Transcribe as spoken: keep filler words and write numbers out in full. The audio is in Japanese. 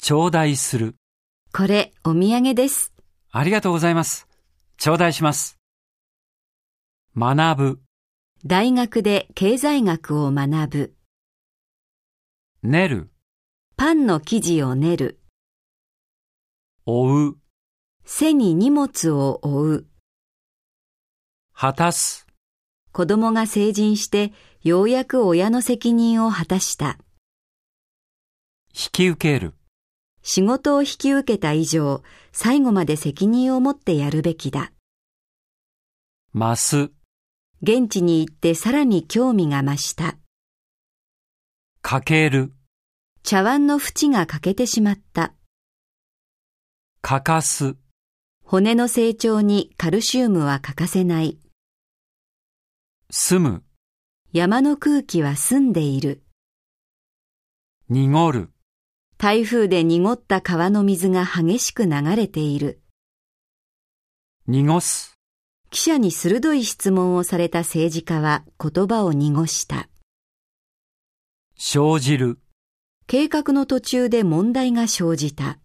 頂戴する。 これ、お土産です。 ありがとうございます。頂戴します。学ぶ。 大学で経済学を学ぶ。 練る。 パンの生地を練る。 追う。 背に荷物を負う。 果たす。 子供が成人してようやく親の責任を果たした。 引き受ける。 仕事を引き受けた以上、最後まで責任を持ってやるべきだ。 増す。 現地に行ってさらに興味が増した。 欠ける。 茶碗の縁が欠けてしまった。 欠かす。 骨の成長にカルシウムは欠かせない。 住む。 山の空気は澄んでいる。 濁る。 台風で濁った川の水が激しく流れている。 濁す。 記者に鋭い質問をされた政治家は言葉を濁した。 生じる。 計画の途中で問題が生じた。